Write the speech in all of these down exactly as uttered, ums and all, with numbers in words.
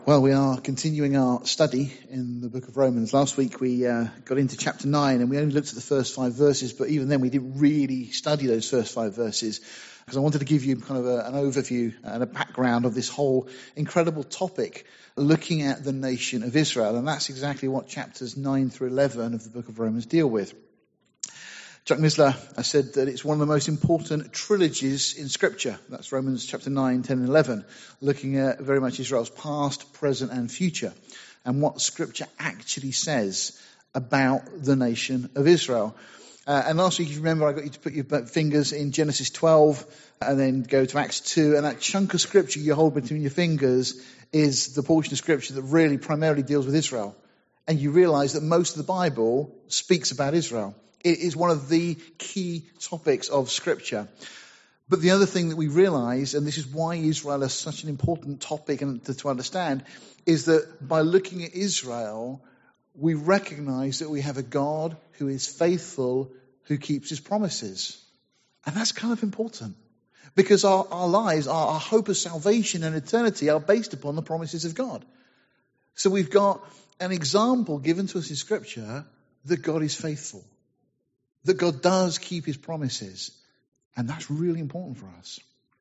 Well, we are continuing our study in the book of Romans. Last week we uh, got into chapter nine and we only looked at the first five verses, but even then we didn't really study those first five verses because I wanted to give you kind of a, an overview and a background of this whole incredible topic looking at the nation of Israel. And that's exactly what chapters nine through eleven of the book of Romans deal with. Chuck Missler has said that it's one of the most important trilogies in Scripture. That's Romans chapter nine, ten and eleven, looking at very much Israel's past, present and future, and what Scripture actually says about the nation of Israel. Uh, and last week, if you remember, I got you to put your fingers in Genesis twelve and then go to Acts two, and that chunk of Scripture you hold between your fingers is the portion of Scripture that really primarily deals with Israel. And you realize that most of the Bible speaks about Israel. It is one of the key topics of Scripture. But the other thing that we realize, and this is why Israel is such an important topic and to, to understand, is that by looking at Israel, we recognize that we have a God who is faithful, who keeps his promises. And that's kind of important. Because our, our lives, our, our hope of salvation and eternity are based upon the promises of God. So we've got an example given to us in Scripture that God is faithful. That God does keep his promises. And that's really important for us.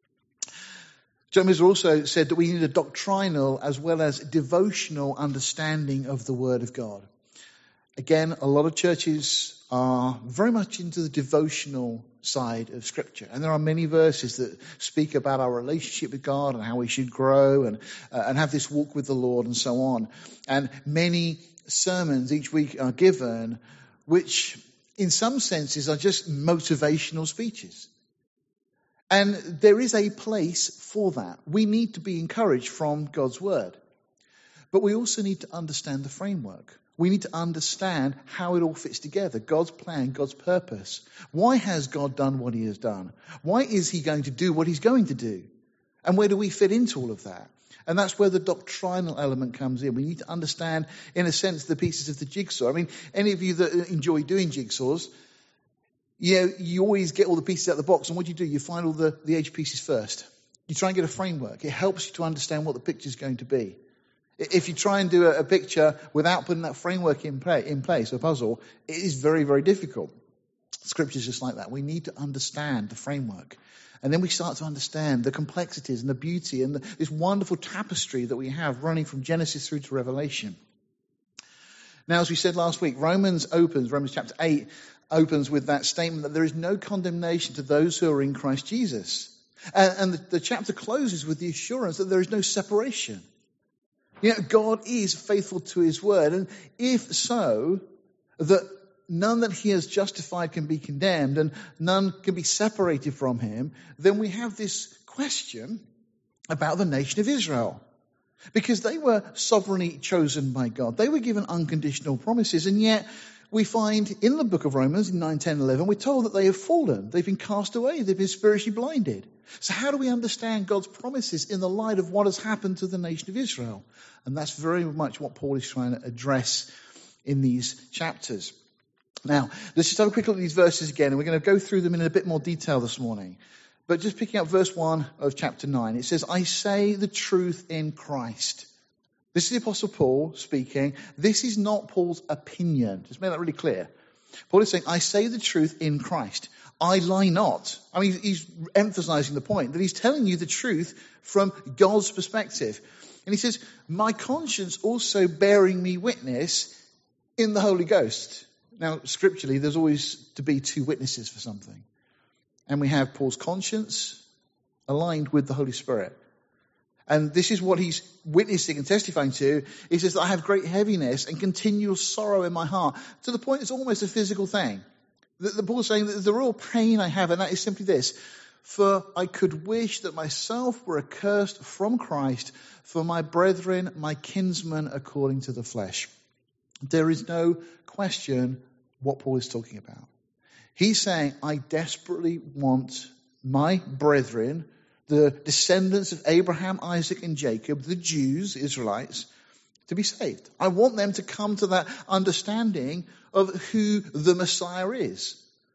John Missler also said that we need a doctrinal as well as devotional understanding of the Word of God. Again, a lot of churches are very much into the devotional side of Scripture. And there are many verses that speak about our relationship with God and how we should grow and, uh, and have this walk with the Lord and so on. And many sermons each week are given which in some senses are just motivational speeches. And there is a place for that. We need to be encouraged from God's Word. But we also need to understand the framework. We need to understand how it all fits together. God's plan, God's purpose. Why has God done what he has done? Why is he going to do what he's going to do? And where do we fit into all of that? And that's where the doctrinal element comes in. We need to understand, in a sense, the pieces of the jigsaw. I mean, any of you that enjoy doing jigsaws, you know, you always get all the pieces out of the box. And what do you do? You find all the, the edge pieces first. You try and get a framework. It helps you to understand what the picture is going to be. If you try and do a, a picture without putting that framework in, play, in place, a puzzle, it is very, very difficult. Scripture is just like that. We need to understand the framework. And then we start to understand the complexities and the beauty and the, this wonderful tapestry that we have running from Genesis through to Revelation. Now, as we said last week, Romans opens, Romans chapter eight opens with that statement that there is no condemnation to those who are in Christ Jesus. And, and the, the chapter closes with the assurance that there is no separation. You know, God is faithful to his word. And if so, that none that he has justified can be condemned and none can be separated from him, then we have this question about the nation of Israel. Because they were sovereignly chosen by God. They were given unconditional promises, and yet we find in the book of Romans, in nine, ten, eleven, we're told that they have fallen. They've been cast away. They've been spiritually blinded. So how do we understand God's promises in the light of what has happened to the nation of Israel? And that's very much what Paul is trying to address in these chapters. Now, let's just have a quick look at these verses again, and we're going to go through them in a bit more detail this morning. But just picking up verse one of chapter nine, it says, I say the truth in Christ. This is the Apostle Paul speaking. This is not Paul's opinion. Just make that really clear. Paul is saying, I say the truth in Christ. I lie not. I mean, he's emphasizing the point that he's telling you the truth from God's perspective. And he says, my conscience also bearing me witness in the Holy Ghost. Now, scripturally, there's always to be two witnesses for something. And we have Paul's conscience aligned with the Holy Spirit. And this is what he's witnessing and testifying to. He says, I have great heaviness and continual sorrow in my heart, to the point it's almost a physical thing. The, the Paul's saying that the real pain I have, and that is simply this, for I could wish that myself were accursed from Christ for my brethren, my kinsmen according to the flesh. There is no question what Paul is talking about. He's saying, I desperately want my brethren, the descendants of Abraham, Isaac, and Jacob, the Jews, Israelites, to be saved. I want them to come to that understanding of who the Messiah is.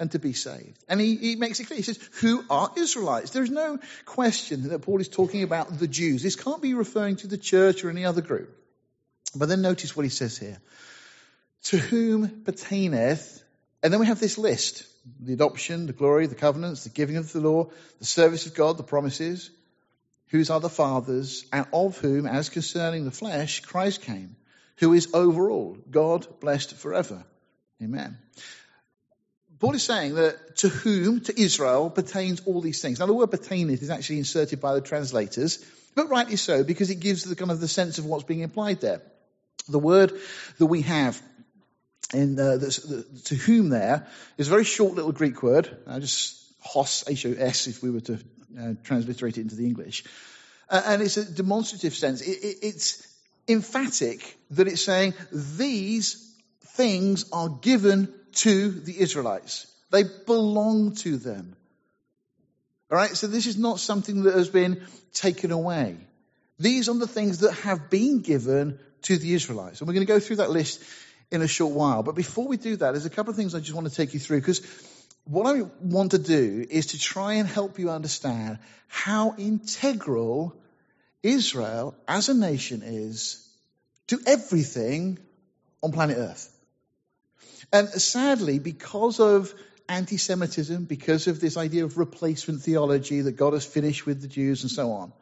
and to be saved. And he, he makes it clear. He says, who are Israelites? There's no question that Paul is talking about the Jews. This can't be referring to the church or any other group. But then notice what he says here. To whom pertaineth, and then we have this list. The adoption, the glory, the covenants, the giving of the law, the service of God, the promises, whose are the fathers, and of whom, as concerning the flesh, Christ came, who is over all, God blessed forever. Amen. Paul is saying that to whom, to Israel, pertains all these things. Now the word pertaineth is actually inserted by the translators, but rightly so, because it gives the kind of the sense of what's being implied there. The word that we have in uh, the, the, to whom there is a very short little Greek word, uh, just hos, H O S, if we were to uh, transliterate it into the English. Uh, and it's a demonstrative sense. It, it, it's emphatic that it's saying these things are given to the Israelites. They belong to them. All right, so this is not something that has been taken away. These are the things that have been given to the Israelites. And we're going to go through that list in a short while. But before we do that, there's a couple of things I just want to take you through, because what I want to do is to try and help you understand how integral Israel as a nation is to everything on planet Earth. And sadly, because of anti-Semitism, because of this idea of replacement theology, that God has finished with the Jews and so on,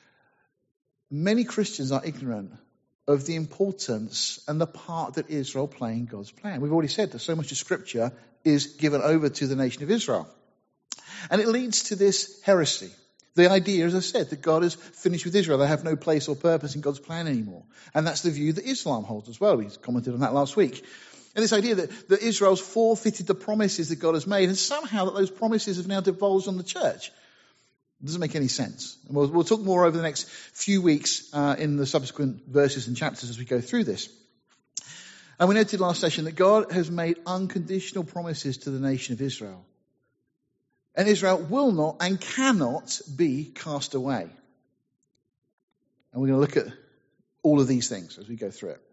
many Christians are ignorant of the importance and the part that Israel play in God's plan. We've already said that so much of Scripture is given over to the nation of Israel. And it leads to this heresy. The idea, as I said, that God has finished with Israel. They have no place or purpose in God's plan anymore. And that's the view that Islam holds as well. We commented on that last week. And this idea that, that Israel's forfeited the promises that God has made, and somehow that those promises have now divulged on the church. It doesn't make any sense. And we'll, we'll talk more over the next few weeks uh, in the subsequent verses and chapters as we go through this. And we noted last session that God has made unconditional promises to the nation of Israel. And Israel will not and cannot be cast away. And we're going to look at all of these things as we go through it.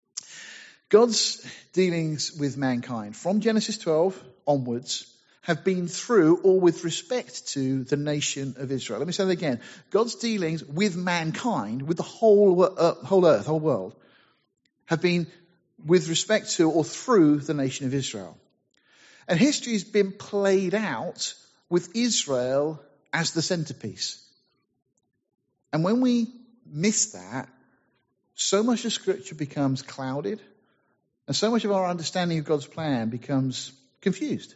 God's dealings with mankind from Genesis twelve onwards have been through or with respect to the nation of Israel. Let me say that again. God's dealings with mankind, with the whole, uh, whole earth, whole world, have been with respect to or through the nation of Israel. And history has been played out with Israel as the centerpiece. And when we miss that, so much of Scripture becomes clouded, and so much of our understanding of God's plan becomes confused.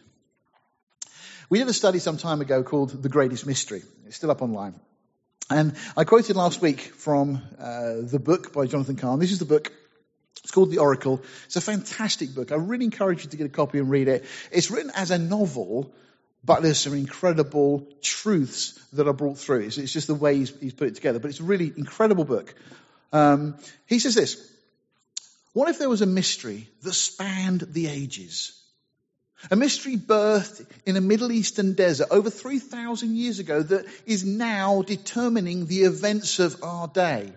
We did a study some time ago called The Greatest Mystery. It's still up online. And I quoted last week from uh, the book by Jonathan Cahn. This is the book. It's called The Oracle. It's a fantastic book. I really encourage you to get a copy and read it. It's written as a novel, but there's some incredible truths that are brought through. It's, it's just the way he's, he's put it together. But it's a really incredible book. Um, he says this: what if there was a mystery that spanned the ages? A mystery birthed in a Middle Eastern desert over three thousand years ago that is now determining the events of our day.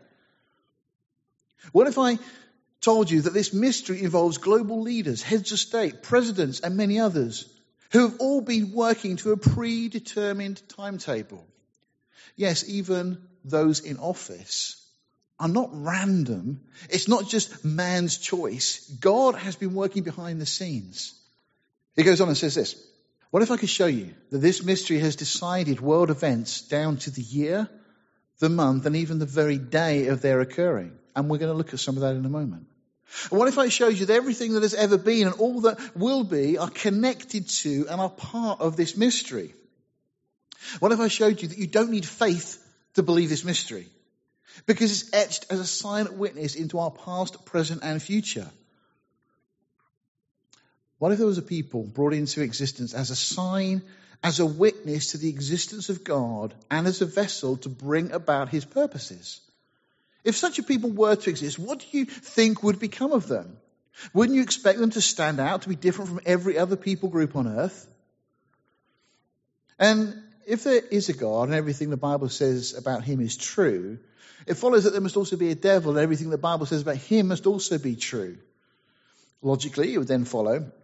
What if I told you that this mystery involves global leaders, heads of state, presidents, and many others who have all been working to a predetermined timetable? Yes, even those in office are not random. It's not just man's choice. God has been working behind the scenes. He goes on and says this: what if I could show you that this mystery has decided world events down to the year, the month, and even the very day of their occurring? And we're going to look at some of that in a moment. And what if I showed you that everything that has ever been and all that will be are connected to and are part of this mystery? What if I showed you that you don't need faith to believe this mystery, because it's etched as a silent witness into our past, present, and future? What if there was a people brought into existence as a sign, as a witness to the existence of God, and as a vessel to bring about his purposes? If such a people were to exist, what do you think would become of them? Wouldn't you expect them to stand out, to be different from every other people group on earth? And if there is a God and everything the Bible says about him is true, it follows that there must also be a devil and everything the Bible says about him must also be true. Logically, it would then follow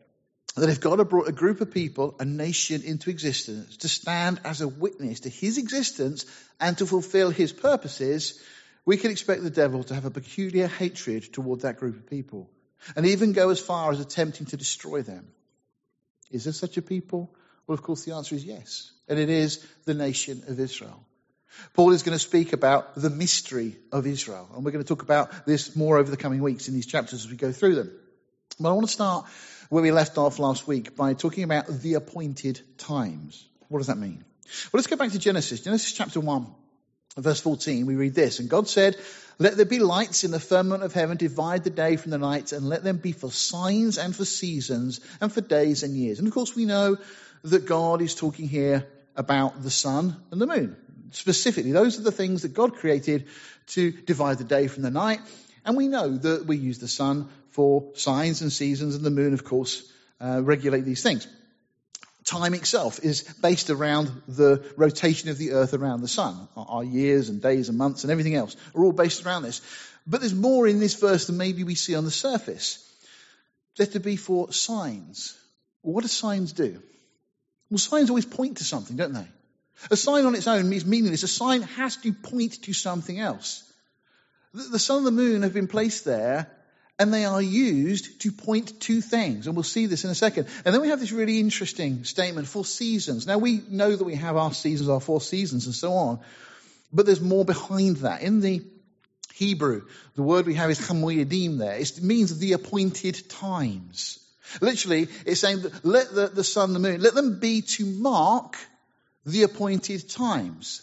that if God had brought a group of people, a nation into existence to stand as a witness to his existence and to fulfill his purposes, we can expect the devil to have a peculiar hatred toward that group of people and even go as far as attempting to destroy them. Is there such a people? Well, of course, the answer is yes. And it is the nation of Israel. Paul is going to speak about the mystery of Israel. And we're going to talk about this more over the coming weeks in these chapters as we go through them. But I want to start where we left off last week by talking about the appointed times. What does that mean? Well, let's go back to Genesis. Genesis chapter one, verse fourteen. We read this. And God said, "Let there be lights in the firmament of heaven, divide the day from the night, and let them be for signs and for seasons and for days and years." And of course, we know that God is talking here about the sun and the moon. Specifically, those are the things that God created to divide the day from the night. And we know that we use the sun for signs and seasons, and the moon, of course, uh, regulate these things. Time itself is based around the rotation of the earth around the sun. Our, our years and days and months and everything else are all based around this. But there's more in this verse than maybe we see on the surface. They're to be for signs. Well, what do signs do? Well, signs always point to something, don't they? A sign on its own is meaningless. A sign has to point to something else. The, the sun and the moon have been placed there, and they are used to point to things. And we'll see this in a second. And then we have this really interesting statement for seasons. Now, we know that we have our seasons, our four seasons, and so on. But there's more behind that. In the Hebrew, the word we have is chamoyedim there. It means the appointed times. Literally, it's saying that let the, the sun, the moon, let them be to mark the appointed times.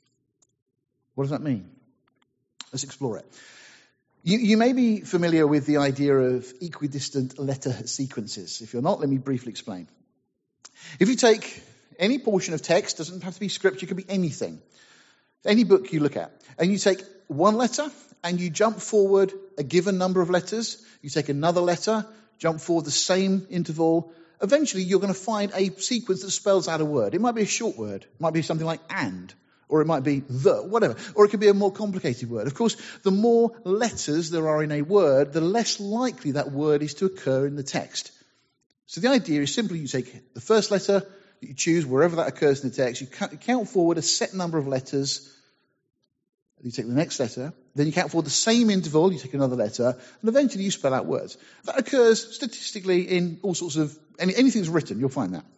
What does that mean? Let's explore it. You, you may be familiar with the idea of equidistant letter sequences. If you're not, let me briefly explain. If you take any portion of text, doesn't have to be scripture, it could be anything, any book you look at, and you take one letter and you jump forward a given number of letters, you take another letter, jump forward the same interval, eventually you're going to find a sequence that spells out a word. It might be a short word. It might be something like and, or it might be the, whatever. Or it could be a more complicated word. Of course, the more letters there are in a word, the less likely that word is to occur in the text. So the idea is simply you take the first letter that you choose, wherever that occurs in the text, you count forward a set number of letters. You take the next letter, then you count forward the same interval, you take another letter, and eventually you spell out words. That occurs statistically in all sorts of, any, anything that's written, you'll find that.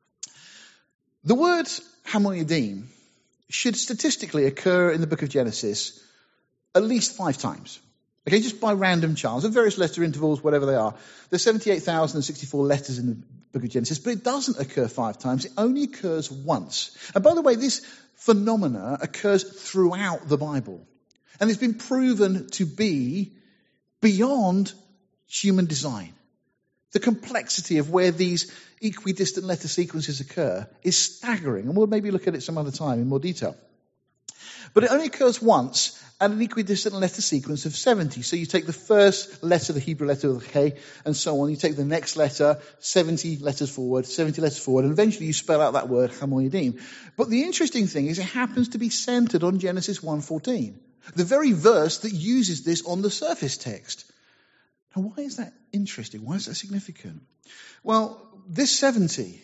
The word hamoyedim should statistically occur in the book of Genesis at least five times. Okay, just by random chance, at various letter intervals, whatever they are. There's seventy-eight thousand sixty-four letters in the book of Genesis, but it doesn't occur five times. It only occurs once. And by the way, this phenomena occurs throughout the Bible. And it's been proven to be beyond human design. The complexity of where these equidistant letter sequences occur is staggering. And we'll maybe look at it some other time in more detail. But it only occurs once at an equidistant letter sequence of seventy. So you take the first letter, the Hebrew letter of the K, and so on. You take the next letter, seventy letters forward, seventy letters forward, and eventually you spell out that word, hamoyedim. But the interesting thing is it happens to be centered on Genesis one fourteen, the very verse that uses this on the surface text. Now, why is that interesting? Why is that significant? Well, this seventy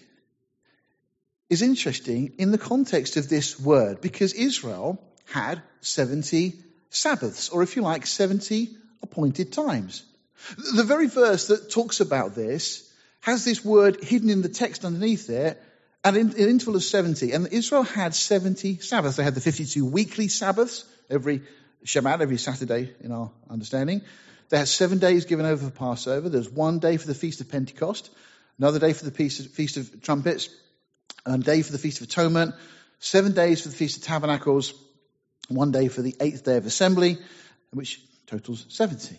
is interesting in the context of this word because Israel had seventy Sabbaths, or if you like, seventy appointed times. The very verse that talks about this has this word hidden in the text underneath it at an interval of seventy. And Israel had seventy Sabbaths. They had the fifty-two weekly Sabbaths, every Shabbat, every Saturday in our understanding. They had seven days given over for Passover. There's one day for the Feast of Pentecost, another day for the Feast of Trumpets, a day for the Feast of Atonement, seven days for the Feast of Tabernacles, one day for the eighth day of assembly, which totals seventy.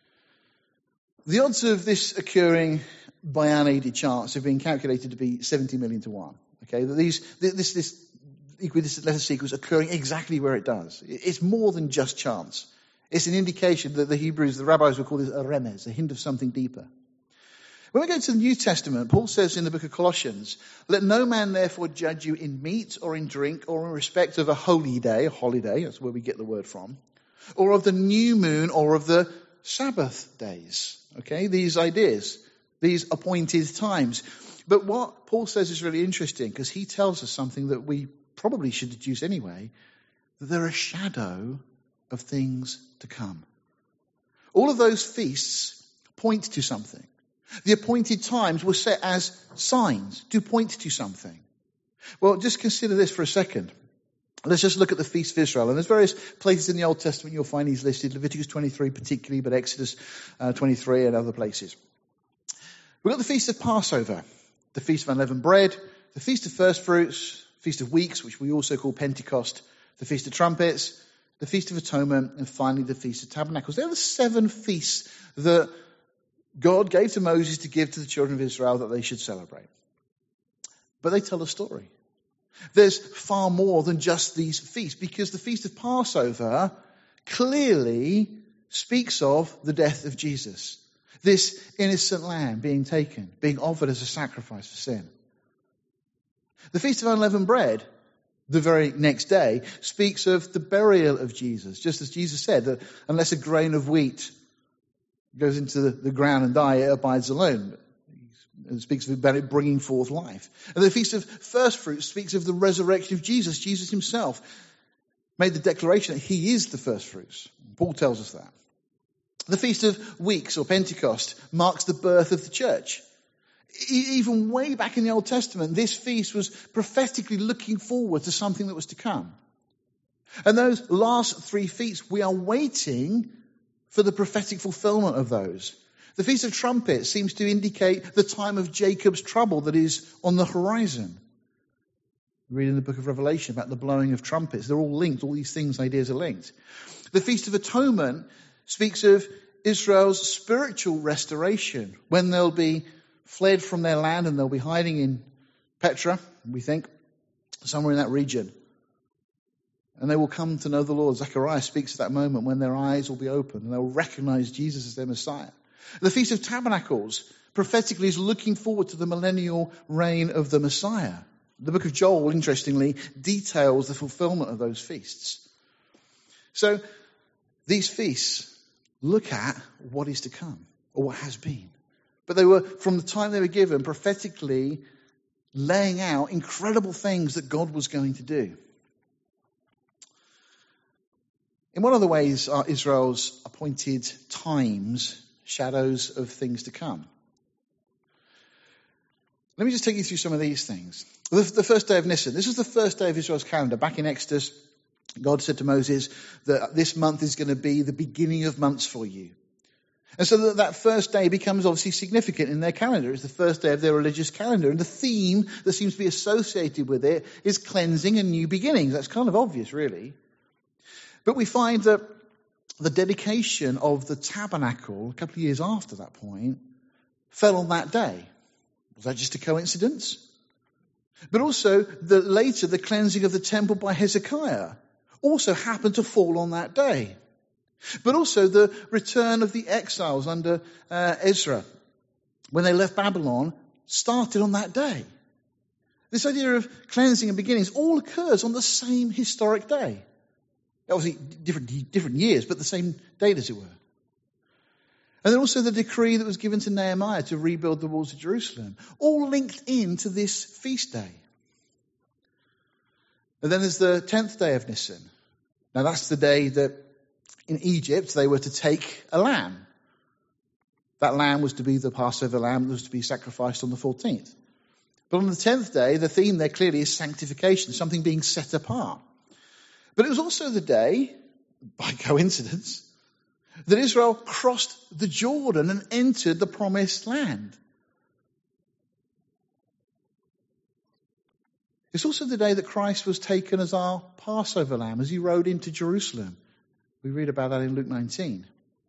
The odds of this occurring by unaided chance have been calculated to be seventy million to one. Okay, that these this this equidistant letter sequence occurring exactly where it does. It's more than just chance. It's an indication that the Hebrews, the rabbis, would call this a remez, a hint of something deeper. When we go to the New Testament, Paul says in the book of Colossians, "Let no man therefore judge you in meat or in drink or in respect of a holy day," a holiday, that's where we get the word from, "or of the new moon or of the Sabbath days." Okay, these ideas. these appointed times. But what Paul says is really interesting, because he tells us something that we probably should deduce anyway, that they're a shadow of things to come. All of those feasts point to something. The appointed times were set as signs to point to something. Well, just consider this for a second. Let's just look at the Feast of Israel. And there's various places in the Old Testament you'll find these listed, Leviticus twenty-three particularly, but Exodus uh, twenty-three and other places. We've got the Feast of Passover, the Feast of Unleavened Bread, the Feast of First Fruits, Feast of Weeks, which we also call Pentecost, the Feast of Trumpets, the Feast of Atonement, and finally the Feast of Tabernacles. They're the seven feasts that God gave to Moses to give to the children of Israel that they should celebrate. But they tell a story. There's far more than just these feasts, because the Feast of Passover clearly speaks of the death of Jesus. This innocent lamb being taken, being offered as a sacrifice for sin. The Feast of Unleavened Bread, the very next day, speaks of the burial of Jesus. Just as Jesus said that unless a grain of wheat goes into the, the ground and die, it abides alone. It speaks about it bringing forth life. And the Feast of First Fruits speaks of the resurrection of Jesus. Jesus himself made the declaration that he is the first fruits. Paul tells us that. The Feast of Weeks, or Pentecost, marks the birth of the church. Even way back in the Old Testament, this feast was prophetically looking forward to something that was to come. And those last three feasts, we are waiting for the prophetic fulfillment of those. The Feast of Trumpets seems to indicate the time of Jacob's trouble that is on the horizon. We read in the book of Revelation about the blowing of trumpets. They're all linked. All these things, ideas are linked. The Feast of Atonement speaks of Israel's spiritual restoration, when they'll be fled from their land and they'll be hiding in Petra, we think, somewhere in that region. And they will come to know the Lord. Zechariah speaks of that moment when their eyes will be opened and they'll recognize Jesus as their Messiah. The Feast of Tabernacles prophetically is looking forward to the millennial reign of the Messiah. The book of Joel, interestingly, details the fulfillment of those feasts. So these feasts look at what is to come, or what has been. But they were, from the time they were given, prophetically laying out incredible things that God was going to do. In one of the ways are Israel's appointed times shadows of things to come. Let me just take you through some of these things. The, the first day of Nisan. This was the first day of Israel's calendar. Back in Exodus, God said to Moses that this month is going to be the beginning of months for you. And so that, that first day becomes obviously significant in their calendar. It's the first day of their religious calendar. And the theme that seems to be associated with it is cleansing and new beginnings. That's kind of obvious, really. But we find that the dedication of the tabernacle, a couple of years after that point, fell on that day. Was that just a coincidence? But also, the, later, the cleansing of the temple by Hezekiah also happened to fall on that day. But also, the return of the exiles under uh, Ezra, when they left Babylon, started on that day. This idea of cleansing and beginnings all occurs on the same historic day. Obviously, different, different years, but the same date, as it were. And then also the decree that was given to Nehemiah to rebuild the walls of Jerusalem, all linked into this feast day. And then there's the tenth day of Nisan. Now that's the day that in Egypt they were to take a lamb. That lamb was to be the Passover lamb that was to be sacrificed on the fourteenth. But on the tenth day, the theme there clearly is sanctification, something being set apart. But it was also the day, by coincidence, that Israel crossed the Jordan and entered the promised land. It's also the day that Christ was taken as our Passover lamb as he rode into Jerusalem. We read about that in Luke nineteen.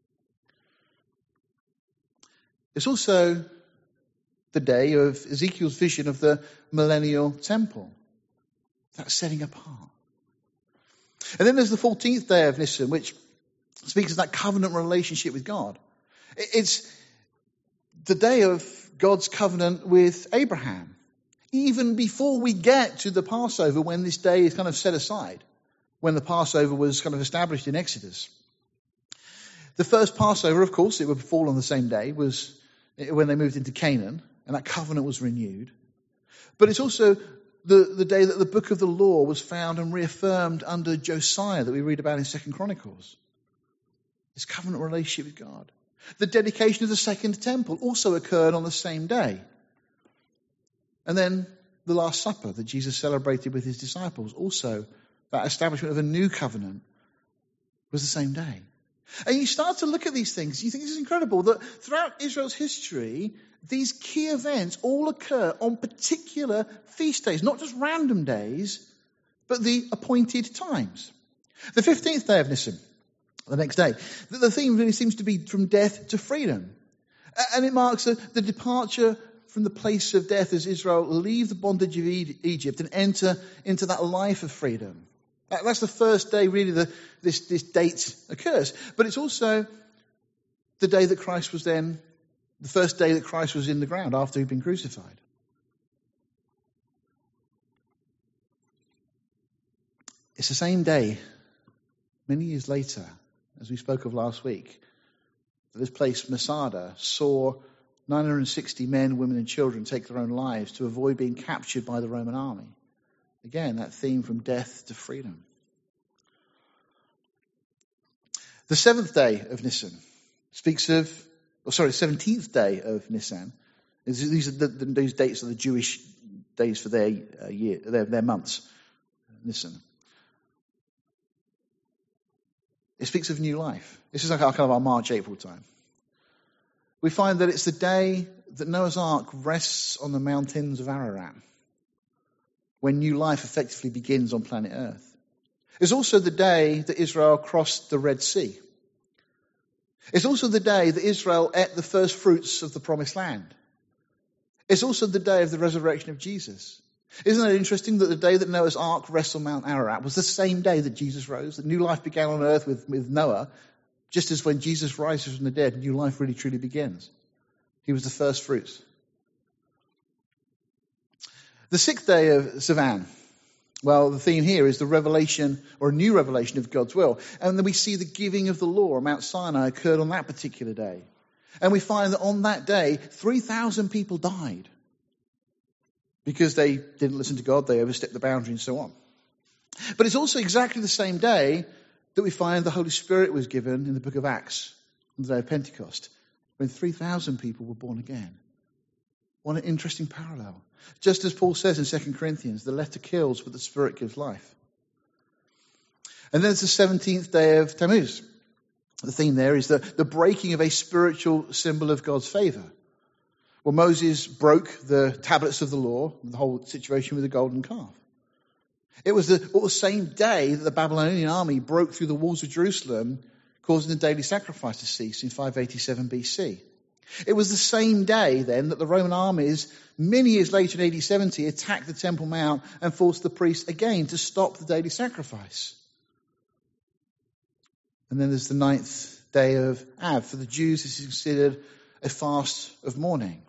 It's also the day of Ezekiel's vision of the millennial temple. That's setting apart. And then there's the fourteenth day of Nisan, which speaks of that covenant relationship with God. It's the day of God's covenant with Abraham. Even before we get to the Passover, when this day is kind of set aside, when the Passover was kind of established in Exodus. The first Passover, of course, it would fall on the same day, was when they moved into Canaan, and that covenant was renewed. But it's also the, the day that the book of the law was found and reaffirmed under Josiah that we read about in Second Chronicles. This covenant relationship with God. The dedication of the second temple also occurred on the same day. And then the Last Supper that Jesus celebrated with his disciples, also that establishment of a new covenant, was the same day. And you start to look at these things, you think this is incredible, that throughout Israel's history, these key events all occur on particular feast days, not just random days, but the appointed times. The fifteenth day of Nisan, the next day, the theme really seems to be from death to freedom. And it marks the departure from the place of death as Israel leave the bondage of Egypt and enter into that life of freedom. That's the first day really that this, this date occurs. But it's also the day that Christ was then, the first day that Christ was in the ground after he'd been crucified. It's the same day, many years later, as we spoke of last week, that this place, Masada, saw nine hundred sixty men, women and children take their own lives to avoid being captured by the Roman army. Again, that theme from death to freedom. The seventh day of Nisan speaks of, oh sorry, seventeenth day of Nisan. These are the, the, these dates are the Jewish days for their uh, year, their, their months. Nisan. It speaks of new life. This is like our, kind of our March, April time. We find that it's the day that Noah's Ark rests on the mountains of Ararat, when new life effectively begins on planet Earth. It's also the day that Israel crossed the Red Sea. It's also the day that Israel ate the first fruits of the Promised Land. It's also the day of the resurrection of Jesus. Isn't it interesting that the day that Noah's Ark rests on Mount Ararat was the same day that Jesus rose, that new life began on earth with, with Noah, just as when Jesus rises from the dead, new life really truly begins. He was the first fruits. The sixth day of Sivan. Well, the theme here is the revelation, or a new revelation of God's will. And then we see the giving of the law on Mount Sinai occurred on that particular day. And we find that on that day, three thousand people died. Because they didn't listen to God, they overstepped the boundary and so on. But it's also exactly the same day that we find the Holy Spirit was given in the book of Acts, on the day of Pentecost, when three thousand people were born again. What an interesting parallel. Just as Paul says in Second Corinthians, the letter kills, but the Spirit gives life. And then it's the seventeenth day of Tammuz. The theme there is the, the breaking of a spiritual symbol of God's favour. Well, Moses broke the tablets of the law, the whole situation with the golden calf. It was the, the same day that the Babylonian army broke through the walls of Jerusalem, causing the daily sacrifice to cease in five eighty-seven B C. It was the same day then that the Roman armies, many years later in A D seventy, attacked the Temple Mount and forced the priests again to stop the daily sacrifice. And then there's the ninth day of Av. For the Jews, this is considered a fast of mourning.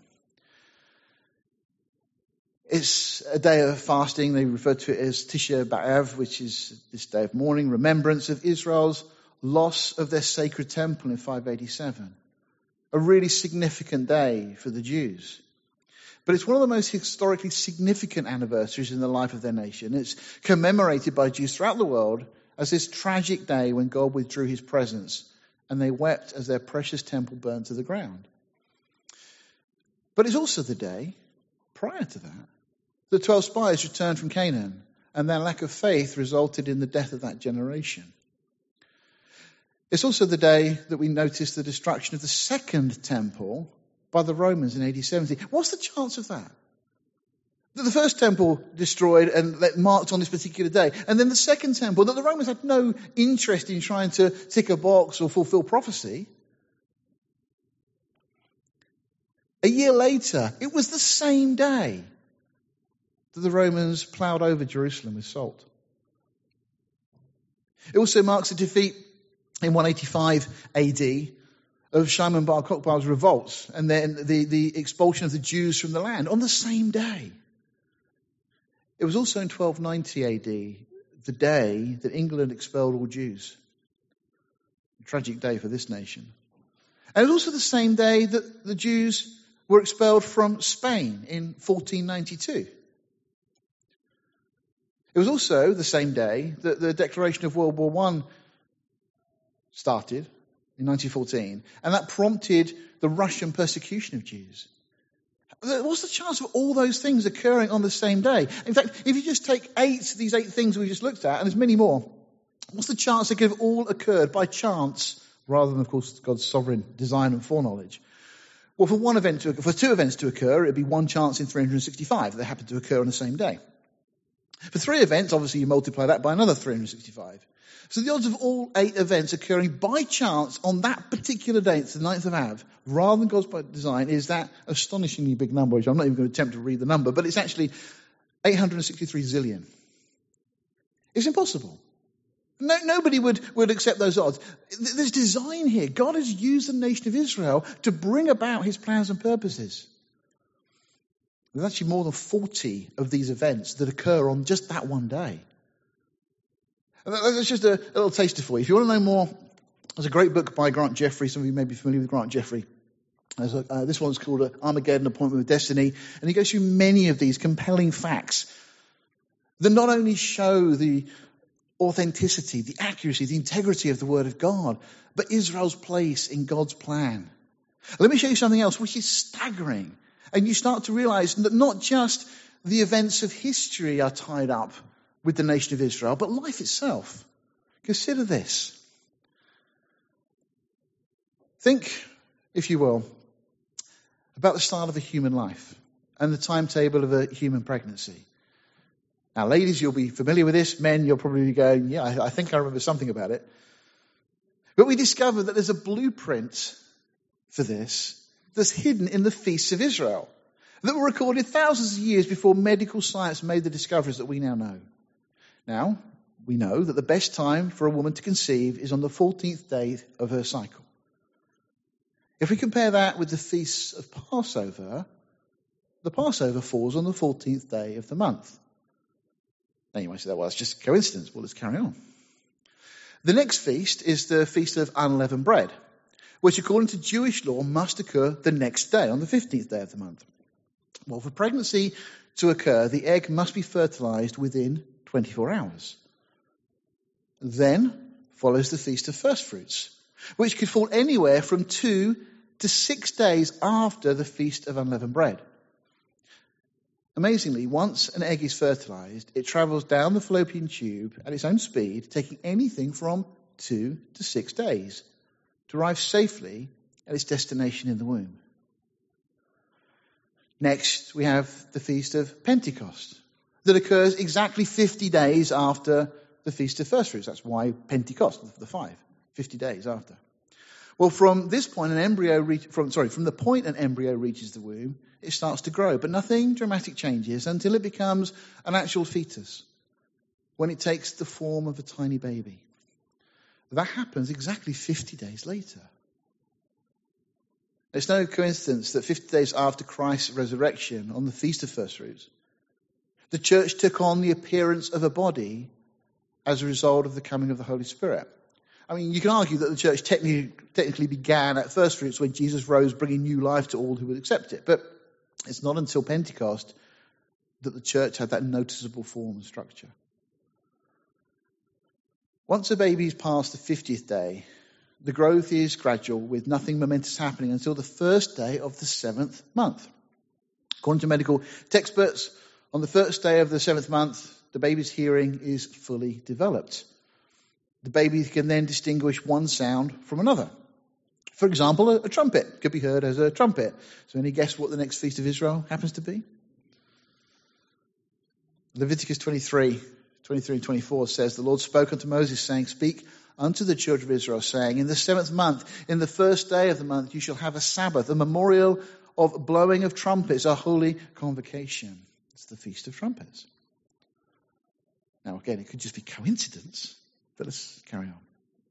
It's a day of fasting. They refer to it as Tisha B'Av, which is this day of mourning, remembrance of Israel's loss of their sacred temple in five eighty-seven. A really significant day for the Jews. But it's one of the most historically significant anniversaries in the life of their nation. It's commemorated by Jews throughout the world as this tragic day when God withdrew his presence and they wept as their precious temple burned to the ground. But it's also the day prior to that. The twelve spies returned from Canaan, and their lack of faith resulted in the death of that generation. It's also the day that we notice the destruction of the second temple by the Romans in A D seventy. What's the chance of that? That the first temple destroyed and marked on this particular day, and then the second temple, that the Romans had no interest in trying to tick a box or fulfill prophecy. A year later, it was the same day that the Romans ploughed over Jerusalem with salt. It also marks the defeat in one eighty-five A D of Shimon bar Kokhba's revolts and then the, the expulsion of the Jews from the land on the same day. It was also in twelve ninety A D, the day that England expelled all Jews. A tragic day for this nation. And it was also the same day that the Jews were expelled from Spain in fourteen ninety-two. It was also the same day that the declaration of World War One started in nineteen fourteen, and that prompted the Russian persecution of Jews. What's the chance of all those things occurring on the same day? In fact, if you just take eight of these eight things we just looked at, and there's many more, what's the chance they could have all occurred by chance, rather than, of course, God's sovereign design and foreknowledge? Well, for one event to, for two events to occur, it'd be one chance in three hundred sixty-five. They happen to occur on the same day. For three events, obviously, you multiply that by another three hundred sixty-five. So the odds of all eight events occurring by chance on that particular date, the ninth of Av, rather than God's design, is that astonishingly big number, which I'm not even going to attempt to read the number, but it's actually eight hundred sixty-three zillion. It's impossible. No, nobody would, would accept those odds. There's design here. God has used the nation of Israel to bring about his plans and purposes. There's actually more than forty of these events that occur on just that one day. And that's just a, a little taster for you. If you want to know more, there's a great book by Grant Jeffrey. Some of you may be familiar with Grant Jeffrey. There's a, uh, this one's called uh, Armageddon, Appointment with Destiny. And he goes through many of these compelling facts that not only show the authenticity, the accuracy, the integrity of the Word of God, but Israel's place in God's plan. Let me show you something else which is staggering. And you start to realize that not just the events of history are tied up with the nation of Israel, but life itself. Consider this. Think, if you will, about the start of a human life and the timetable of a human pregnancy. Now, ladies, you'll be familiar with this. Men, you'll probably be going, yeah, I, I think I remember something about it. But we discover that there's a blueprint for this that's hidden in the feasts of Israel that were recorded thousands of years before medical science made the discoveries that we now know. Now, we know that the best time for a woman to conceive is on the fourteenth day of her cycle. If we compare that with the feasts of Passover, the Passover falls on the fourteenth day of the month. Now you might say, well, that's just a coincidence. Well, let's carry on. The next feast is the Feast of Unleavened Bread, which according to Jewish law must occur the next day, on the fifteenth day of the month. Well, for pregnancy to occur, the egg must be fertilized within twenty-four hours. Then follows the Feast of First Fruits, which could fall anywhere from two to six days after the Feast of Unleavened Bread. Amazingly, once an egg is fertilized, it travels down the fallopian tube at its own speed, taking anything from two to six days to arrive safely at its destination in the womb. Next, we have the Feast of Pentecost, that occurs exactly fifty days after the Feast of First Fruits. That's why Pentecost, the five, fifty days after. Well, from this point, an embryo, reach, from sorry, from the point an embryo reaches the womb, it starts to grow, but nothing dramatic changes until it becomes an actual fetus, when it takes the form of a tiny baby. That happens exactly fifty days later. It's no coincidence that fifty days after Christ's resurrection, on the Feast of First Fruits, the church took on the appearance of a body as a result of the coming of the Holy Spirit. I mean, you can argue that the church technically, technically began at First Fruits when Jesus rose, bringing new life to all who would accept it. But it's not until Pentecost that the church had that noticeable form and structure. Once a baby's past the fiftieth day, the growth is gradual, with nothing momentous happening until the first day of the seventh month. According to medical experts, on the first day of the seventh month, the baby's hearing is fully developed. The baby can then distinguish one sound from another. For example, a, a trumpet could be heard as a trumpet. So any guess what the next Feast of Israel happens to be? Leviticus twenty-three, twenty-three and twenty-four says, the Lord spoke unto Moses, saying, speak unto the children of Israel, saying, in the seventh month, in the first day of the month, you shall have a Sabbath, a memorial of blowing of trumpets, a holy convocation. It's the Feast of Trumpets. Now, again, it could just be coincidence, but let's carry on.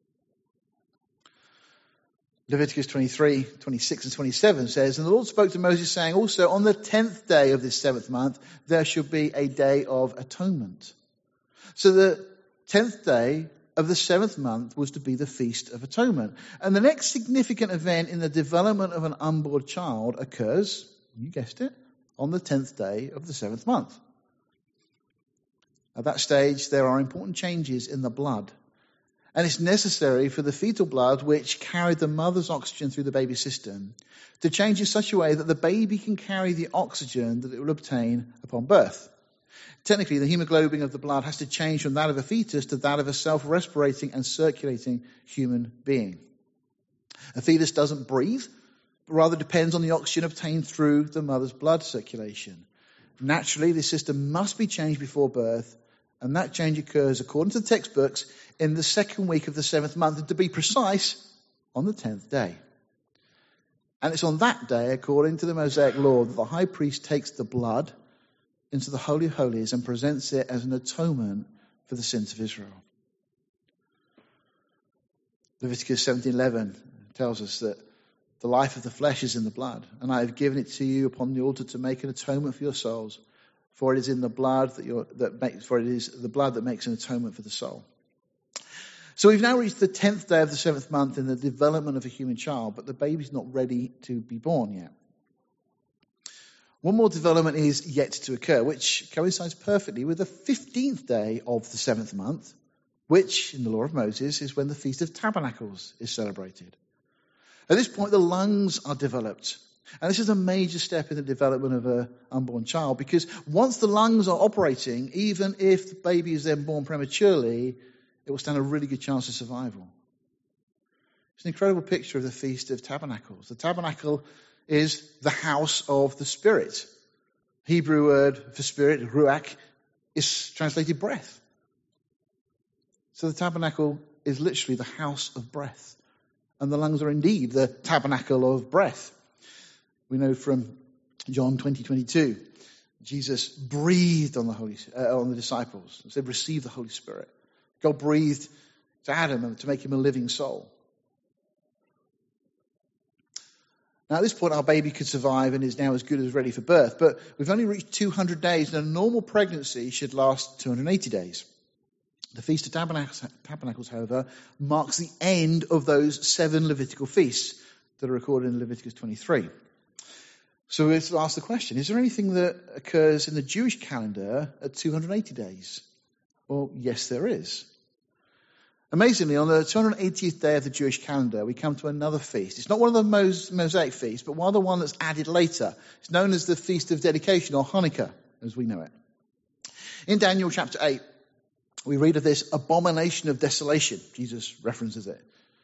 Leviticus twenty-three, twenty-six and twenty-seven says, and the Lord spoke to Moses, saying, also on the tenth day of this seventh month, there shall be a day of atonement. So the tenth day of the seventh month was to be the Feast of Atonement. And the next significant event in the development of an unborn child occurs, you guessed it, on the tenth day of the seventh month. At that stage, there are important changes in the blood. And it's necessary for the fetal blood, which carried the mother's oxygen through the baby's system, to change in such a way that the baby can carry the oxygen that it will obtain upon birth. Technically, the hemoglobin of the blood has to change from that of a fetus to that of a self-respirating and circulating human being. A fetus doesn't breathe, but rather depends on the oxygen obtained through the mother's blood circulation. Naturally, this system must be changed before birth, and that change occurs, according to the textbooks, in the second week of the seventh month, and to be precise, on the tenth day. And it's on that day, according to the Mosaic law, that the high priest takes the blood into the Holy of Holies and presents it as an atonement for the sins of Israel. Leviticus seventeen eleven tells us that the life of the flesh is in the blood, and I have given it to you upon the altar to make an atonement for your souls. For it is in the blood that you're, that makes, for it is the blood that makes an atonement for the soul. So we've now reached the tenth day of the seventh month in the development of a human child, but the baby's not ready to be born yet. One more development is yet to occur, which coincides perfectly with the fifteenth day of the seventh month, which, in the law of Moses, is when the Feast of Tabernacles is celebrated. At this point, the lungs are developed. And this is a major step in the development of an unborn child, because once the lungs are operating, even if the baby is then born prematurely, it will stand a really good chance of survival. It's an incredible picture of the Feast of Tabernacles. The tabernacle is the house of the Spirit. Hebrew word for spirit, ruach, is translated breath. So the tabernacle is literally the house of breath. And the lungs are indeed the tabernacle of breath. We know from John twenty twenty-two, Jesus breathed on the Holy uh, on the disciples and said, "Receive the Holy Spirit." God breathed to Adam to make him a living soul. Now, at this point, our baby could survive and is now as good as ready for birth. But we've only reached two hundred days, and a normal pregnancy should last two hundred eighty days. The Feast of Tabernacles, however, marks the end of those seven Levitical feasts that are recorded in Leviticus twenty-three. So we have to ask the question, is there anything that occurs in the Jewish calendar at two hundred eighty days? Well, yes, there is. Amazingly, on the two hundred eightieth day of the Jewish calendar, we come to another feast. It's not one of the Mos- Mosaic feasts, but one of the one that's added later. It's known as the Feast of Dedication, or Hanukkah, as we know it. In Daniel chapter eight, we read of this abomination of desolation. Jesus references it.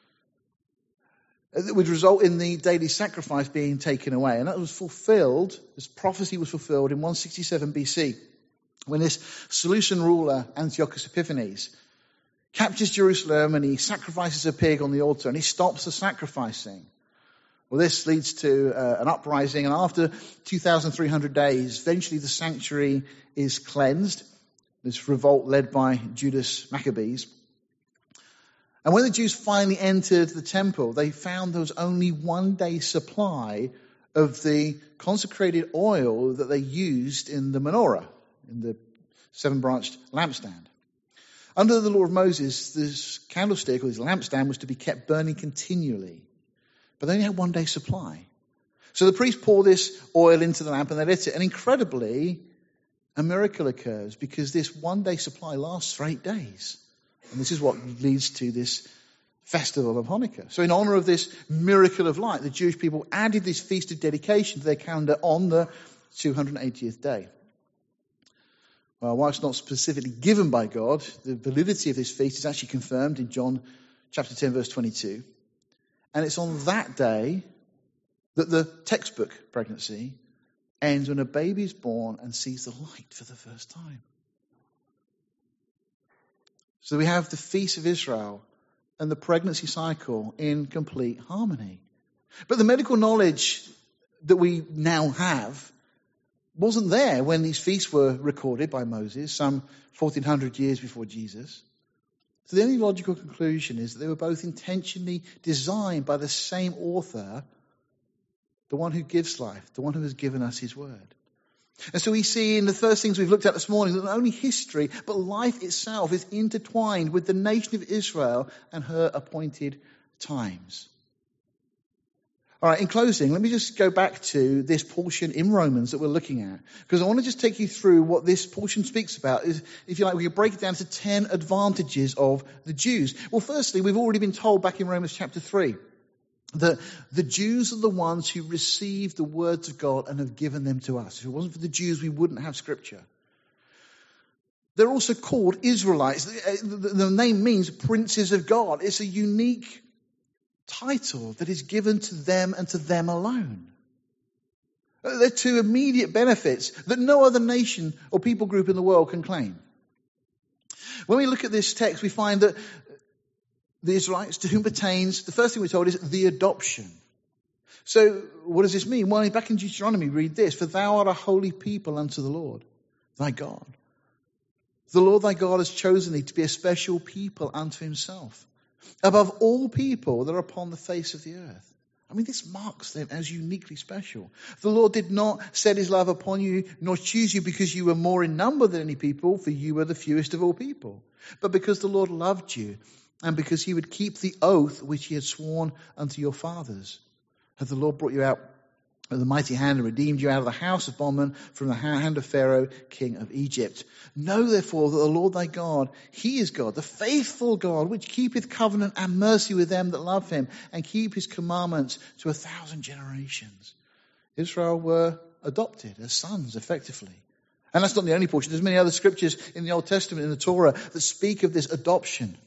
It would result in the daily sacrifice being taken away. And that was fulfilled, this prophecy was fulfilled in one sixty-seven B C, when this Seleucid ruler, Antiochus Epiphanes, captures Jerusalem and he sacrifices a pig on the altar and he stops the sacrificing. Well, this leads to uh, an uprising, and after two thousand three hundred days, eventually the sanctuary is cleansed. This revolt led by Judas Maccabees. And when the Jews finally entered the temple, they found there was only one day's supply of the consecrated oil that they used in the menorah, in the seven-branched lampstand. Under the law of Moses, this candlestick or this lampstand was to be kept burning continually. But they only had one day's supply. So the priest poured this oil into the lamp and they lit it. And incredibly, a miracle occurs because this one day supply lasts for eight days. And this is what leads to this festival of Hanukkah. So in honor of this miracle of light, the Jewish people added this feast of dedication to their calendar on the two hundred eightieth day. Well, while it's not specifically given by God, the validity of this feast is actually confirmed in John chapter ten, verse twenty-two. And it's on that day that the textbook pregnancy ends, when a baby is born and sees the light for the first time. So we have the Feast of Israel and the pregnancy cycle in complete harmony. But the medical knowledge that we now have wasn't there when these feasts were recorded by Moses, some fourteen hundred years before Jesus. So the only logical conclusion is that they were both intentionally designed by the same author, the one who gives life, the one who has given us his word. And so we see in the first things we've looked at this morning that not only history, but life itself is intertwined with the nation of Israel and her appointed times. All right, in closing, let me just go back to this portion in Romans that we're looking at, because I want to just take you through what this portion speaks about. Is, if you like, we can break it down to ten advantages of the Jews. Well, firstly, we've already been told back in Romans chapter three that the Jews are the ones who received the words of God and have given them to us. If it wasn't for the Jews, we wouldn't have Scripture. They're also called Israelites. The name means princes of God. It's a unique title that is given to them and to them alone. They're two immediate benefits that no other nation or people group in the world can claim. When we look at this text, we find that the Israelites, to whom pertains, the first thing we're told is the adoption. So what does this mean? Well, back in Deuteronomy, read this: "For thou art a holy people unto the Lord thy God. The Lord thy God has chosen thee to be a special people unto himself, above all people that are upon the face of the earth." I mean, this marks them as uniquely special. The Lord did not set his love upon you, nor choose you because you were more in number than any people, for you were the fewest of all people, but because the Lord loved you, and because he would keep the oath which he had sworn unto your fathers. Hath the Lord brought you out with a mighty hand and redeemed you out of the house of bondmen, from the hand of Pharaoh, king of Egypt. Know therefore that the Lord thy God, he is God, the faithful God, which keepeth covenant and mercy with them that love him, and keep his commandments to a thousand generations. Israel were adopted as sons, effectively. And that's not the only portion. There's many other scriptures in the Old Testament, in the Torah, that speak of this adoption.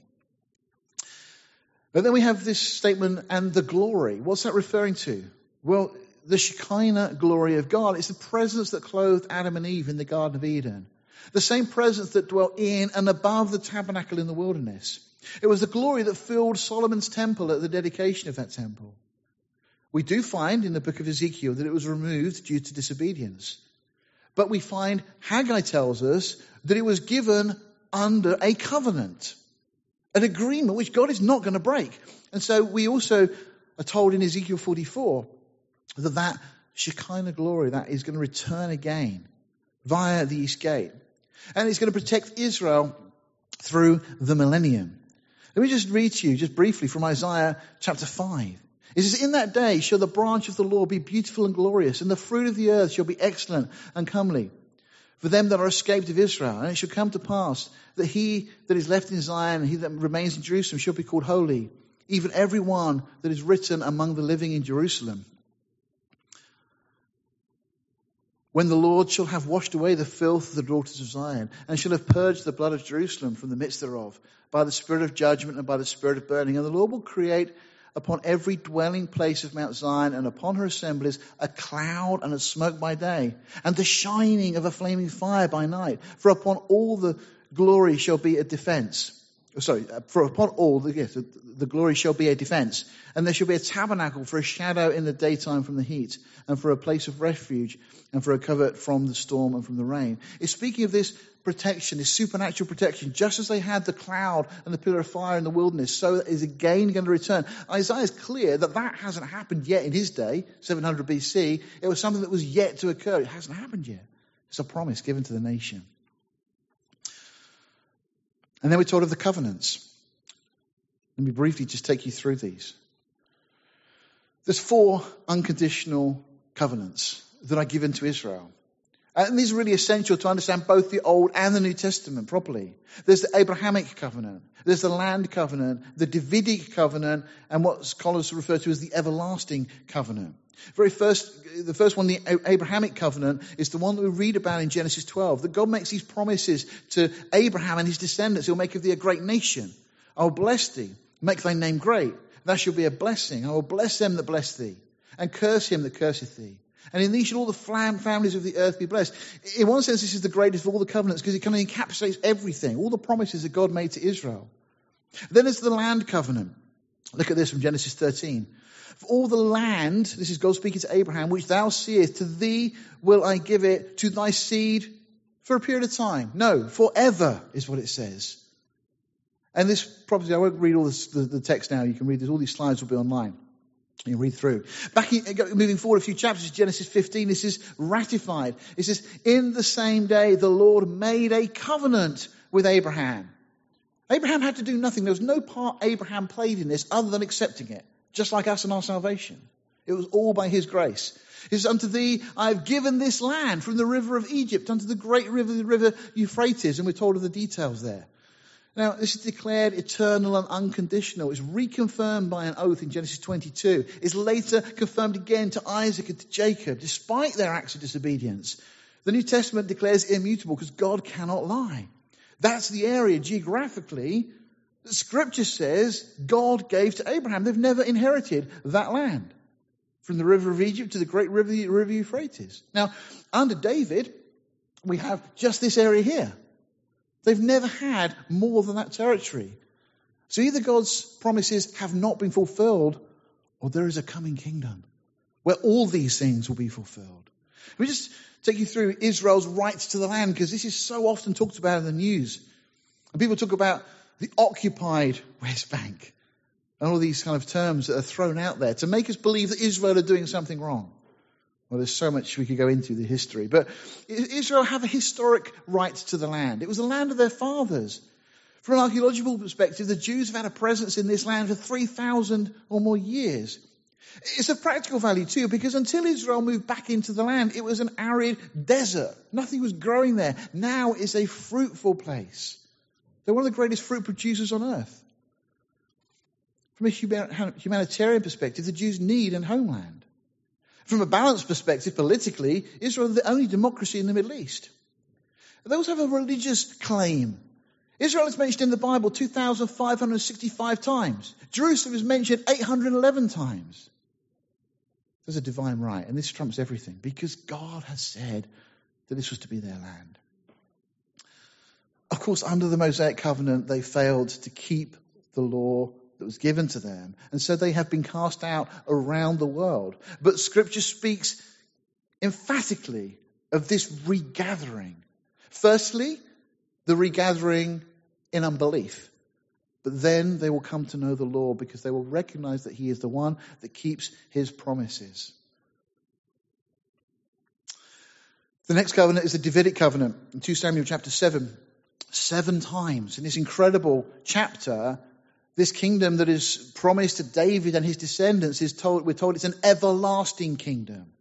But then we have this statement, and the glory. What's that referring to? Well, the Shekinah glory of God. It's the presence that clothed Adam and Eve in the Garden of Eden. The same presence that dwelt in and above the tabernacle in the wilderness. It was the glory that filled Solomon's temple at the dedication of that temple. We do find in the book of Ezekiel that it was removed due to disobedience. But we find Haggai tells us that it was given under a covenant. An agreement which God is not going to break. And so we also are told in Ezekiel forty-four that that Shekinah glory, that is going to return again via the east gate. And it's going to protect Israel through the millennium. Let me just read to you, just briefly, from Isaiah chapter five. It says, "In that day shall the branch of the Lord be beautiful and glorious, and the fruit of the earth shall be excellent and comely. For them that are escaped of Israel, and it shall come to pass that he that is left in Zion, and he that remains in Jerusalem, shall be called holy, even every one that is written among the living in Jerusalem. When the Lord shall have washed away the filth of the daughters of Zion, and shall have purged the blood of Jerusalem from the midst thereof, by the spirit of judgment and by the spirit of burning. And the Lord will create upon every dwelling place of Mount Zion and upon her assemblies a cloud and a smoke by day, and the shining of a flaming fire by night. For upon all the glory shall be a defense." Oh, sorry, for upon all the, yes, the glory shall be a defense, and there shall be a tabernacle for a shadow in the daytime from the heat, and for a place of refuge, and for a covert from the storm and from the rain. It's speaking of this protection, this supernatural protection, just as they had the cloud and the pillar of fire in the wilderness, so that is again going to return. Isaiah is clear that that hasn't happened yet in his day, seven hundred B C. It was something that was yet to occur. It hasn't happened yet. It's a promise given to the nation. And then we're told of the covenants. Let me briefly just take you through these. There's four unconditional covenants that are given to Israel. And these are really essential to understand both the Old and the New Testament properly. There's the Abrahamic covenant. There's the land covenant, the Davidic covenant, and what scholars refer to as the everlasting covenant. Very first, the first one, the Abrahamic covenant, is the one that we read about in Genesis twelve. That God makes these promises to Abraham and his descendants. He'll make of thee a great nation. I will bless thee, make thy name great. Thou shalt be a blessing. I will bless them that bless thee, and curse him that curseth thee. And in these shall all the families of the earth be blessed. In one sense, this is the greatest of all the covenants because it kind of encapsulates everything, all the promises that God made to Israel. Then there's the land covenant. Look at this from Genesis thirteen. For all the land, this is God speaking to Abraham, which thou seest, to thee will I give it, to thy seed for a period of time. No, forever is what it says. And this prophecy, I won't read all this, the, the text now. You can read this. All these slides will be online. You read through. Back in, moving forward a few chapters, Genesis fifteen, this is ratified. It says, in the same day the Lord made a covenant with Abraham. Abraham had to do nothing. There was no part Abraham played in this other than accepting it, just like us in our salvation. It was all by his grace. It says, unto thee I have given this land from the river of Egypt unto the great river, the river Euphrates. And we're told of the details there. Now, this is declared eternal and unconditional. It's reconfirmed by an oath in Genesis twenty-two. It's later confirmed again to Isaac and to Jacob, despite their acts of disobedience. The New Testament declares it immutable because God cannot lie. That's the area geographically that Scripture says God gave to Abraham. They've never inherited that land. From the river of Egypt to the great river, the river Euphrates. Now, under David, we have just this area here. They've never had more than that territory. So either God's promises have not been fulfilled, or there is a coming kingdom where all these things will be fulfilled. Let me just take you through Israel's rights to the land, because this is so often talked about in the news. And people talk about the occupied West Bank and all these kind of terms that are thrown out there to make us believe that Israel are doing something wrong. Well, there's so much we could go into the history. But Israel have a historic right to the land. It was the land of their fathers. From an archaeological perspective, the Jews have had a presence in this land for three thousand or more years. It's of practical value too, because until Israel moved back into the land, it was an arid desert. Nothing was growing there. Now it's a fruitful place. They're one of the greatest fruit producers on earth. From a humanitarian perspective, the Jews need a homeland. From a balanced perspective, politically, Israel is the only democracy in the Middle East. They also have a religious claim. Israel is mentioned in the Bible two thousand five hundred sixty-five times. Jerusalem is mentioned eight hundred eleven times. There's a divine right, and this trumps everything, because God has said that this was to be their land. Of course, under the Mosaic covenant, they failed to keep the law that was given to them. And so they have been cast out around the world. But Scripture speaks emphatically of this regathering. Firstly, the regathering in unbelief. But then they will come to know the Lord, because they will recognize that he is the one that keeps his promises. The next covenant is the Davidic covenant. In Second Samuel chapter seven, seven times in this incredible chapter, this kingdom that is promised to David and his descendants is told, we're told it's an everlasting kingdom.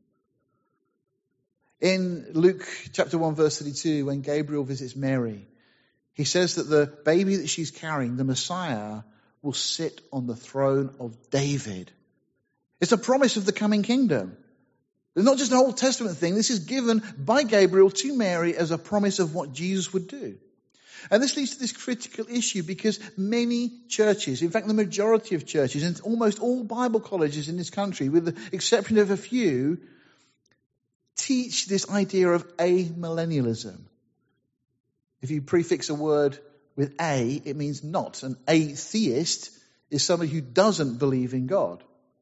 In Luke chapter one, verse thirty-two, when Gabriel visits Mary, he says that the baby that she's carrying, the Messiah, will sit on the throne of David. It's a promise of the coming kingdom. It's not just an Old Testament thing. This is given by Gabriel to Mary as a promise of what Jesus would do. And this leads to this critical issue, because many churches, in fact the majority of churches, and almost all Bible colleges in this country, with the exception of a few, teach this idea of amillennialism. If you prefix a word with a, it means not. An atheist is somebody who doesn't believe in God.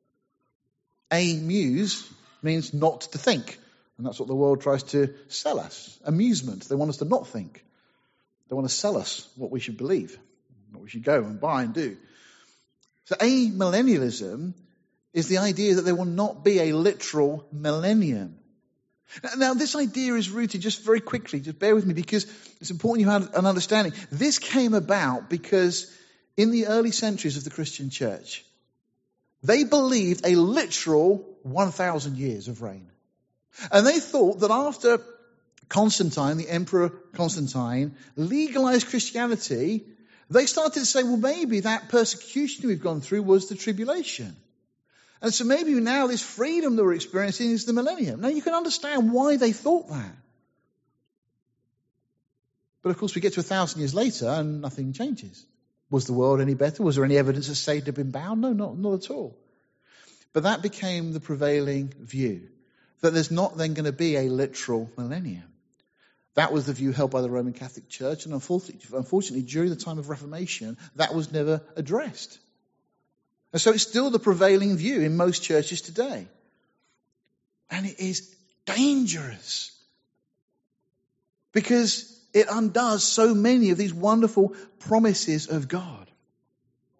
Amuse means not to think. And that's what the world tries to sell us. Amusement. They want us to not think. They want to sell us what we should believe, what we should go and buy and do. So amillennialism is the idea that there will not be a literal millennium. Now, now this idea is rooted, just very quickly, just bear with me, because it's important you have an understanding. This came about because in the early centuries of the Christian church, they believed a literal one thousand years of reign. And they thought that after Constantine, the Emperor Constantine, legalized Christianity, they started to say, well, maybe that persecution we've gone through was the tribulation. And so maybe now this freedom that we're experiencing is the millennium. Now you can understand why they thought that. But of course we get to a thousand years later and nothing changes. Was the world any better? Was there any evidence that Satan had been bound? No, not, not at all. But that became the prevailing view, that there's not then going to be a literal millennium. That was the view held by the Roman Catholic Church, and unfortunately, unfortunately, during the time of Reformation, that was never addressed. And so it's still the prevailing view in most churches today. And it is dangerous, because it undoes so many of these wonderful promises of God.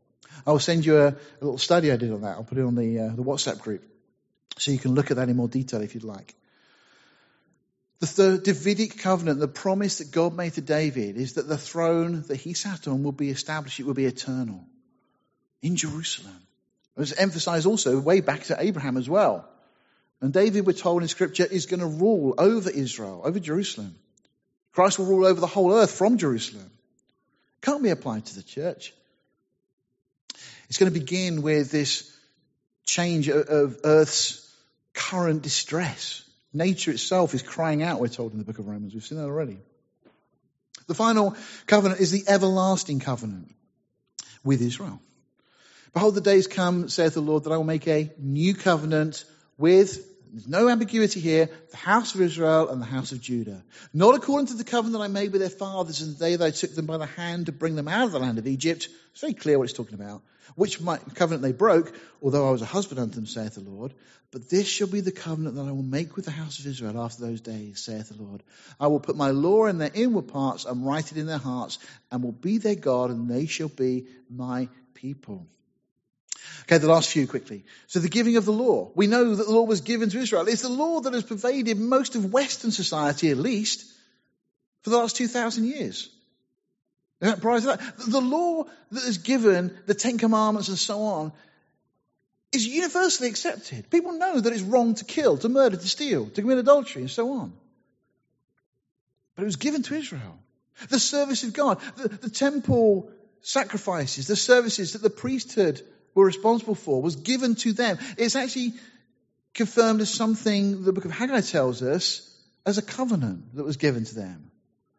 I'll send you a, a little study I did on that. I'll put it on the, uh, the WhatsApp group so you can look at that in more detail if you'd like. The third Davidic covenant, the promise that God made to David, is that the throne that he sat on will be established, it will be eternal in Jerusalem. It was emphasized also way back to Abraham as well. And David, we're told in Scripture, is going to rule over Israel, over Jerusalem. Christ will rule over the whole earth from Jerusalem. Can't be applied to the church. It's going to begin with this change of earth's current distress. Nature itself is crying out, we're told in the book of Romans. We've seen that already. The final covenant is the everlasting covenant with Israel. Behold, the days come, saith the Lord, that I will make a new covenant with, there's no ambiguity here, the house of Israel and the house of Judah. Not according to the covenant I made with their fathers in the day that I took them by the hand to bring them out of the land of Egypt. It's very clear what it's talking about. Which my covenant they broke, although I was a husband unto them, saith the Lord. But this shall be the covenant that I will make with the house of Israel after those days, saith the Lord. I will put my law in their inward parts and write it in their hearts, and will be their God, and they shall be my people. Okay, the last few quickly. So the giving of the law. We know that the law was given to Israel. It's the law that has pervaded most of Western society, at least, for the last two thousand years. Prior to that, the law that is given, the Ten Commandments and so on, is universally accepted. People know that it's wrong to kill, to murder, to steal, to commit adultery, and so on. But it was given to Israel. The service of God, the, the temple sacrifices, the services that the priesthood were responsible for, was given to them. It's actually confirmed as something the book of Haggai tells us as a covenant that was given to them.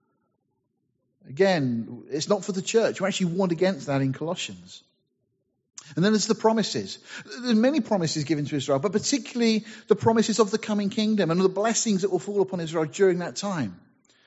Again, it's not for the church. We actually warned against that in Colossians. And then there's the promises. There's many promises given to Israel, but particularly the promises of the coming kingdom and the blessings that will fall upon Israel during that time.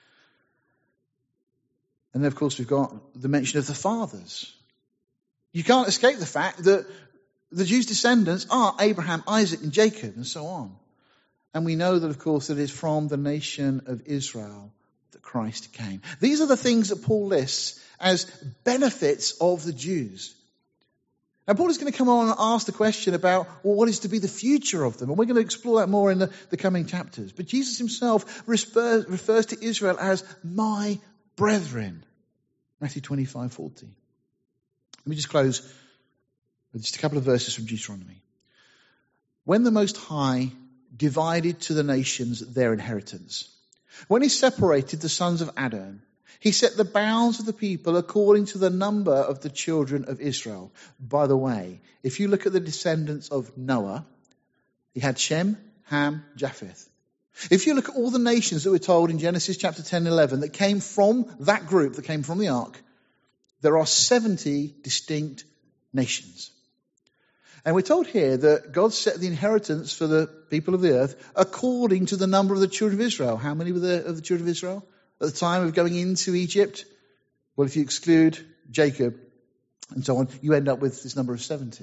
And then, of course, we've got the mention of the fathers. You can't escape the fact that the Jews' descendants are Abraham, Isaac, and Jacob, and so on. And we know that, of course, it is from the nation of Israel that Christ came. These are the things that Paul lists as benefits of the Jews. Now, Paul is going to come on and ask the question about, well, what is to be the future of them? And we're going to explore that more in the, the coming chapters. But Jesus himself refers, refers to Israel as my brethren. Matthew twenty-five forty. Let me just close with just a couple of verses from Deuteronomy. When the Most High divided to the nations their inheritance, when he separated the sons of Adam, he set the bounds of the people according to the number of the children of Israel. By the way, if you look at the descendants of Noah, he had Shem, Ham, Japheth. If you look at all the nations that we're told in Genesis chapter ten and eleven that came from that group, that came from the ark, there are seventy distinct nations. And we're told here that God set the inheritance for the people of the earth according to the number of the children of Israel. How many were there of the children of Israel at the time of going into Egypt? Well, if you exclude Jacob and so on, you end up with this number of seventy.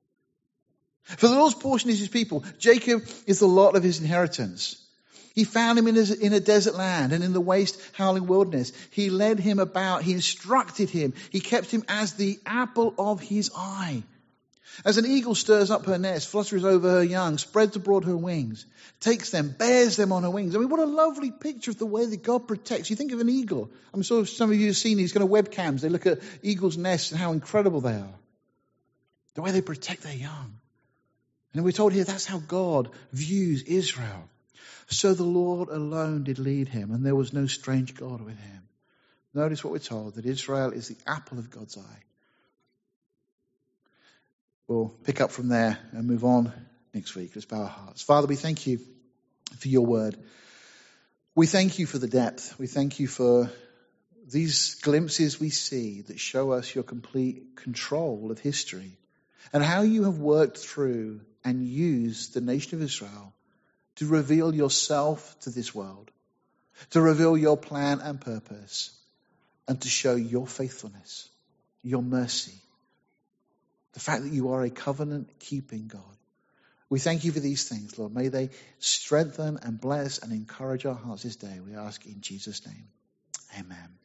For the Lord's portion is his people. Jacob is the lot of his inheritance. He found him in a, in a desert land and in the waste howling wilderness. He led him about. He instructed him. He kept him as the apple of his eye. As an eagle stirs up her nest, flutters over her young, spreads abroad her wings, takes them, bears them on her wings. I mean, what a lovely picture of the way that God protects. You think of an eagle. I'm sure some of you have seen these kind of webcams. They look at eagles' nests and how incredible they are. The way they protect their young. And we're told here that's how God views Israel. So the Lord alone did lead him, and there was no strange God with him. Notice what we're told, that Israel is the apple of God's eye. We'll pick up from there and move on next week. Let's bow our hearts. Father, we thank you for your word. We thank you for the depth. We thank you for these glimpses we see that show us your complete control of history and how you have worked through and used the nation of Israel to reveal yourself to this world, to reveal your plan and purpose, and to show your faithfulness, your mercy, the fact that you are a covenant-keeping God. We thank you for these things, Lord. May they strengthen and bless and encourage our hearts this day. We ask in Jesus' name. Amen.